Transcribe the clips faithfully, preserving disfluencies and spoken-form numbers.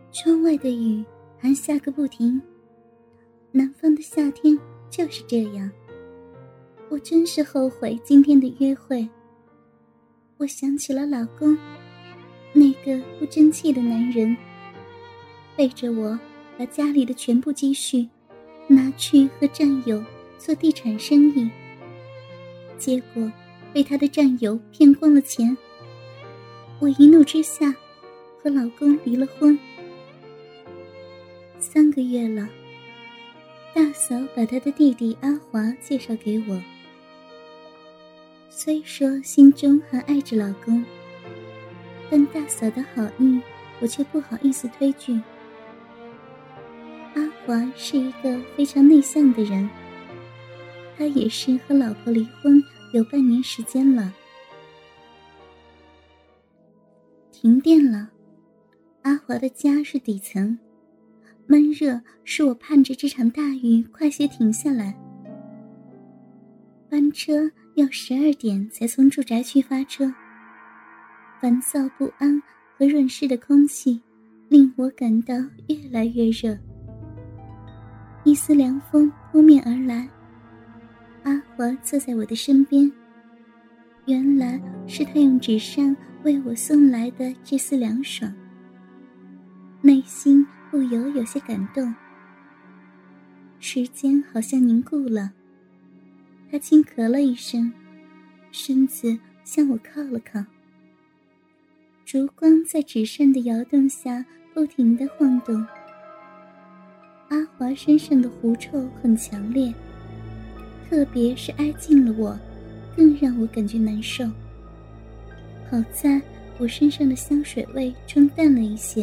窗外的雨还下个不停，南方的夏天就是这样。我真是后悔今天的约会。我想起了老公，那个不争气的男人，背着我把家里的全部积蓄拿去和战友做地产生意，结果被他的战友骗光了钱。我一怒之下和老公离了婚。三个月了，大嫂把她的弟弟阿华介绍给我。虽说心中还爱着老公，但大嫂的好意我却不好意思推拒。阿华是一个非常内向的人，他也是和老婆离婚有半年时间了。停电了，阿华的家是底层，闷热使我盼着这场大雨快些停下来。班车要十二点才从住宅区发车，烦躁不安和润湿的空气令我感到越来越热。一丝凉风扑面而来，阿华坐在我的身边，原来是他用纸扇为我送来的这丝凉爽，内心不由有些感动。时间好像凝固了，他轻咳了一声，身子向我靠了靠。烛光在纸扇的摇动下不停地晃动。阿华身上的狐臭很强烈，特别是挨近了我，更让我感觉难受。好在我身上的香水味冲淡了一些。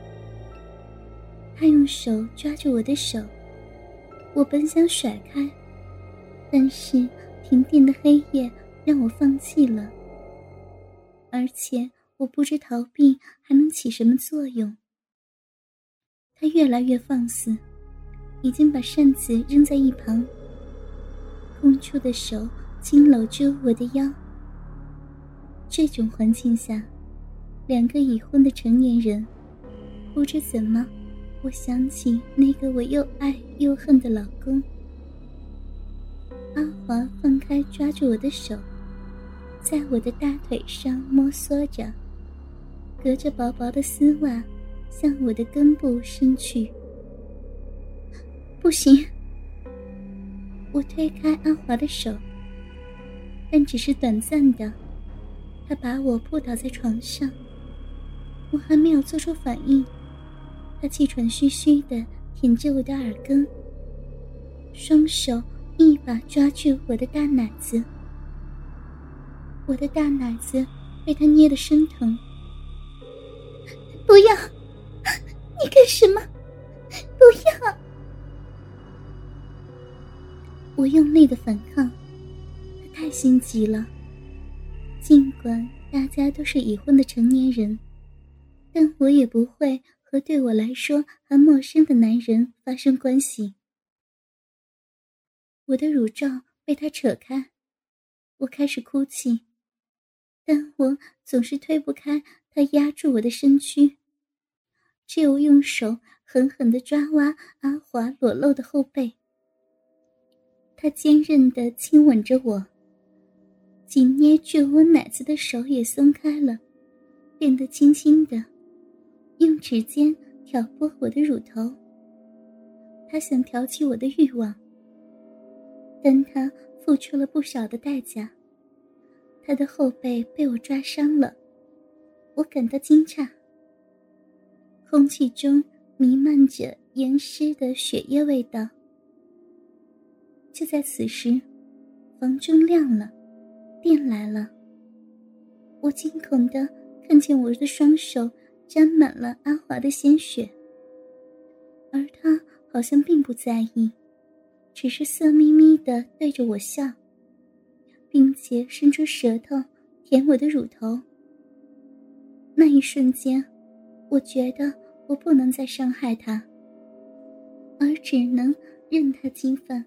他用手抓着我的手，我本想甩开，但是停电的黑夜让我放弃了，而且我不知逃避还能起什么作用。他越来越放肆，已经把扇子扔在一旁，空出的手紧搂住我的腰。这种环境下，两个已婚的成年人，不知怎么，我想起那个我又爱又恨的老公。阿华放开抓住我的手，在我的大腿上摩挲着，隔着薄薄的丝袜向我的根部伸去。不行！我推开阿华的手，但只是短暂的，他把我扑倒在床上。我还没有做出反应，他气喘吁吁地舔着我的耳根，双手一把抓住我的大奶子。我的大奶子被他捏得生疼。不要！你干什么？不要！我用力的反抗，他太心急了。尽管大家都是已婚的成年人，但我也不会和对我来说还陌生的男人发生关系。我的乳罩被他扯开，我开始哭泣，但我总是推不开他压住我的身躯，只有用手狠狠地抓挖阿华裸露的后背。他坚韧地亲吻着我，紧捏住我奶子的手也松开了，变得轻轻的，用指尖挑拨我的乳头。他想挑起我的欲望，但他付出了不少的代价。他的后背被我抓伤了，我感到惊诧。空气中弥漫着盐湿的血液味道。就在此时，房中亮了，电来了。我惊恐地看见我的双手沾满了阿华的鲜血，而他好像并不在意，只是色眯眯地对着我笑，并且伸出舌头舔我的乳头。那一瞬间，我觉得我不能再伤害他，而只能任他侵犯。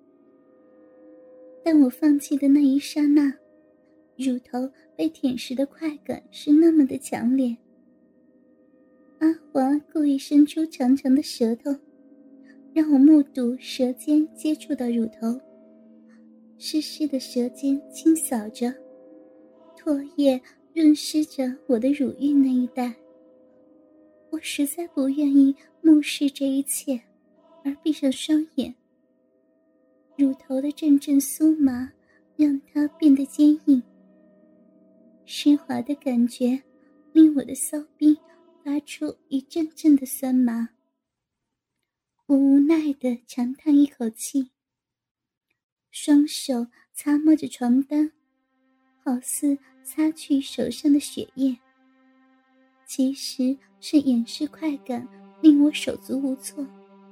但我放弃的那一刹那，乳头被舔舐的快感是那么的强烈。 阿华故意伸出长长的舌头，让我目睹舌尖接触到乳头，湿湿的舌尖清扫着，唾液润湿着我的乳晕那一带。我实在不愿意目视这一切，而闭上双眼。乳头的阵阵酥麻让它变得坚硬，湿滑的感觉令我的骚逼发出一阵阵的酸麻。我无奈地长叹一口气，双手擦摸着床单，好似擦去手上的血液，其实是掩饰快感令我手足无措。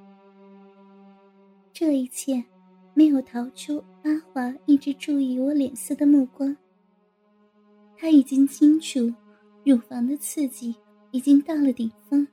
这一切没有逃出阿华一直注意我脸色的目光。他已经清楚乳房的刺激已经到了顶峰。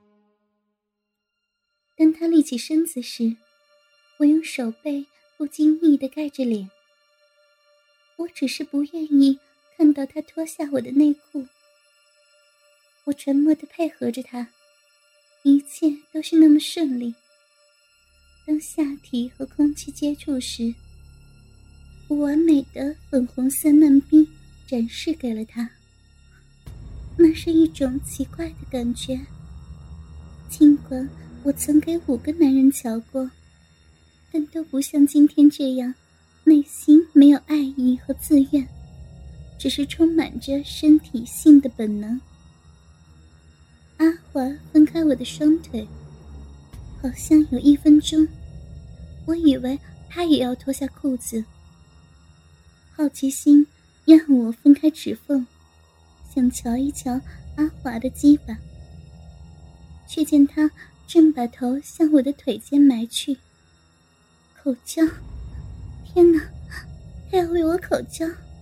当他立起身子时，我用手背不经意地盖着脸。我只是不愿意看到他脱下我的内裤。我沉默地配合着他，一切都是那么顺利。当下体和空气接触时，我完美的粉红色嫩逼展示给了他。那是一种奇怪的感觉，尽管我曾给五个男人瞧过，但都不像今天这样，内心没有爱意和自愿，只是充满着身体性的本能。阿华分开我的双腿，好像有一分钟，我以为他也要脱下裤子。好奇心让我分开指缝，想瞧一瞧阿华的鸡巴，却见他正把头向我的腿间埋去，口交。天哪，他要为我口交！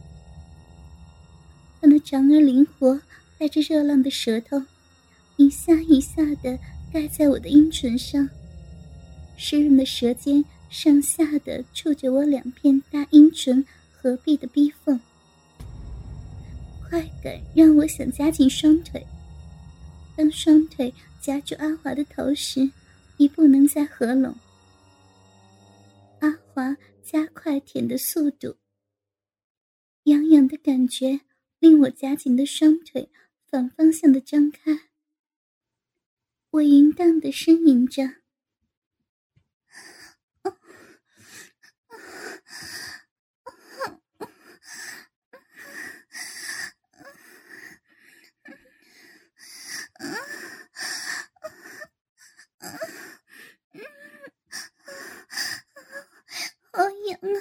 他那长而灵活带着热浪的舌头一下一下地盖在我的阴唇上，湿润的舌尖上下地触着我两片大阴唇合闭的逼缝。快感让我想夹紧双腿，当双腿夹住阿华的头时，已不能再合拢。阿华加快舔的速度，痒痒的感觉令我夹紧的双腿反方向的张开。我淫荡地呻吟着，好痒啊！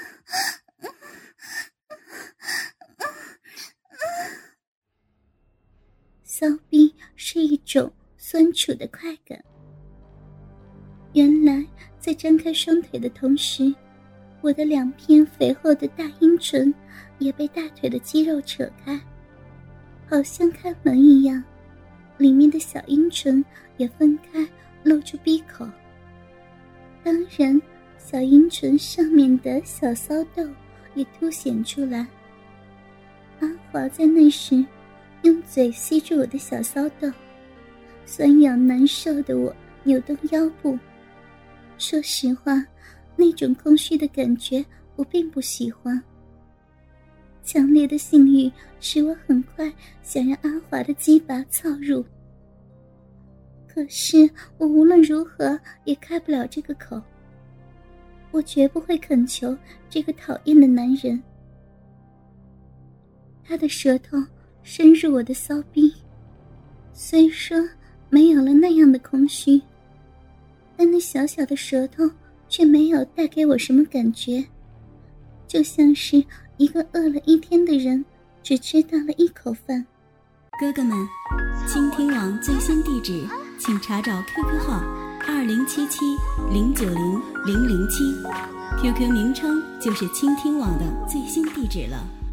骚逼是一种酸楚的快感。原来在张开双腿的同时，我的两片肥厚的大阴唇也被大腿的肌肉扯开，好像开门一样，里面的小阴唇也分开露出闭口。当然小阴唇上面的小骚豆也凸显出来。阿华在那时用嘴吸住我的小骚豆，酸痒难受的我扭动腰部。说实话，那种空虚的感觉我并不喜欢。强烈的性欲使我很快想让阿华的鸡巴操入，可是我无论如何也开不了这个口。我绝不会恳求这个讨厌的男人。他的舌头深入我的骚逼，虽说没有了那样的空虚，但那小小的舌头却没有带给我什么感觉，就像是一个饿了一天的人只吃到了一口饭。 哥哥们，倾听网最新地址请查找 Q Q 号二零七七零九零零零七 ，Q Q 名称就是倾听网的最新地址了。